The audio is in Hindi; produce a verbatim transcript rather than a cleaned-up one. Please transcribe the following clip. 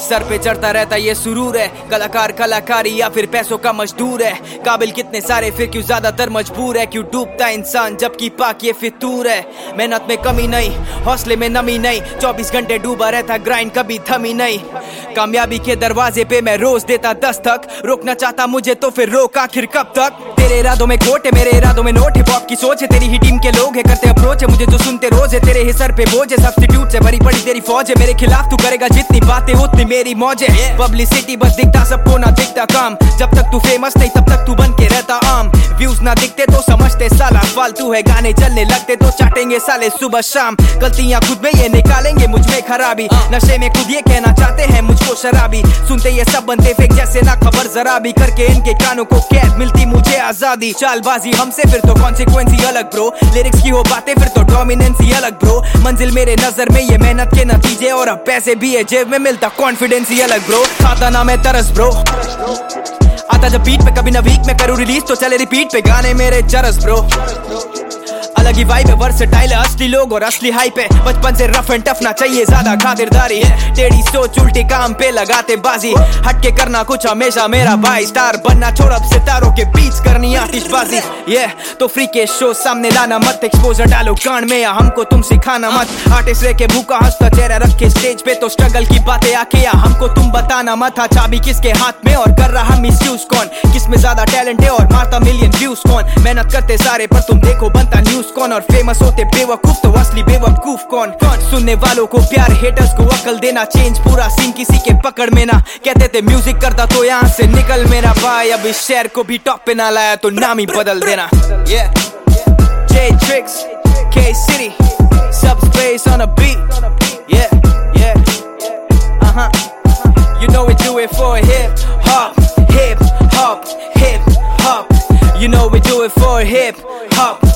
सर पे चढ़ता रहता ये सुरूर है, कलाकार कलाकारी या फिर पैसों का मजदूर है। काबिल कितने सारे फिर क्यों ज्यादातर मजबूर है, क्यों डूबता इंसान जबकि पाक ये फितूर है। मेहनत में कमी नहीं, हौसले में नमी नहीं, चौबीस घंटे डूबा रहता ग्राइंड कभी थमी नहीं। कामयाबी के दरवाजे पे मैं रोज देता दस्तक, रोकना चाहता मुझे तो फिर रोक आखिर कब तक। तेरे इरादों में खोट है, मेरे इरादों में नोट है, पॉप की सोच है, तेरी ही टीम के लोग है करते अप्रोच है मुझे जो सुनते रोज है। तेरे ही सर पे बोझ है, सब्स्टिट्यूट से भरी पड़ी तेरी फौज है, मेरे खिलाफ तू करेगा जितनी बातें उतनी मेरी मौज है। पब्लिसिटी बस दिखता सबको ना दिखता काम, जब तक तू फेमस नहीं तब तक तू बन के रहता आम। व्यूज ना दिखते तो समझते साला फालतू है, गाने चलने लगते तो चाटेंगे साले सुबह शाम। गलतियां खुद में ये निकालेंगे मुझ में खराबी, नशे में खुद ये कहना चाहते हैं मुझको शराबी। सुनते ये सब बनते फेक जैसे ना खबर जरा भी, करके इनके कानों को कैद मिलती मुझे आजादी। चालबाजी हमसे फिर तो कॉन्सिक्वेंस अलग ब्रो, लिरिक्स की हो बातें फिर तो डोमिनेंस अलग ब्रो। मंजिल मेरे नजर में ये मेहनत के नतीजे, और अब पैसे भी है जेब में मिलता कॉन्फिडेंस ही अलग ब्रो। खाता ना मैं तरस ब्रो, आता जब बीट पे कभी ना वीक में करूँ रिलीज तो चले रिपीट पे गाने मेरे चरस ब्रो। अलग ही वाइब है, वर्सेटाइल है, असली लोग और असली हाइप है। बचपन से रफ एंड टफ ना चाहिए ज्यादा खातिरदारी है, टेढ़ी सोच उल्टे काम पे लगाते बाजी। हटके करना कुछ हमेशा मेरा भाई, स्टार बनना छोड़ अब सितारों के बीच करनी आतिशबाजी। ये yeah, तो फ्री के शो सामने लाना मत, एक्सपोजर डालो कान में या हमको तुम सिखाना मत। आर्टिस्ट रह के भूखा हंसता चेहरा रख के स्टेज पे, तो स्ट्रगल की बातें आके या हमको तुम बताना मत। हाँ चाबी किसके हाथ में और कर रहा मिसयूज कौन, किसमें ज्यादा टैलेंट है और मारता मिलियन व्यूज कौन। मेहनत करते सारे पर तुम देखो बनता न्यूज कौन, और फेमस होते बेवकूफ तो असली बेवकूफ कौन। कौन सुनने वालों को प्यार, हेटर्स को अकल देना, चेंज पूरा सीन किसी के पकड़ में ना। कहते थे म्यूजिक करता तो यहाँ से निकल मेरा भाई, अब इस शहर को भी टॉप पे ना लाया तो नाम ही बदल देना। yeah. J Tricks, K City, Subspace on a beat. Yeah, yeah, uh-huh. You know we do it for hip hop, hip hop, hip hop. You know we do it for hip hop.